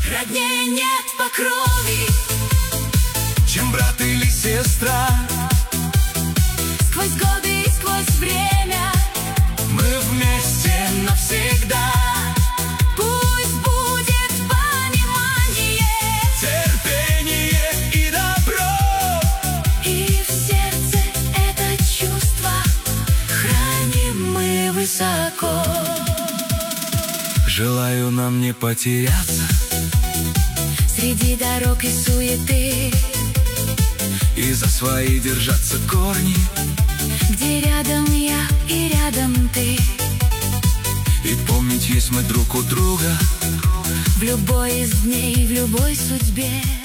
Роднее нет по крови, чем брат или сестра. Сквозь годы и сквозь время мы вместе навсегда. Пусть будет понимание, терпение и добро, и в сердце это чувство храним мы высоко. Желаю нам не потеряться Среди дорог и суеты, и за свои держаться корни, где рядом я и рядом ты. И помнить есть мы друг у друга В любой из дней, в любой судьбе.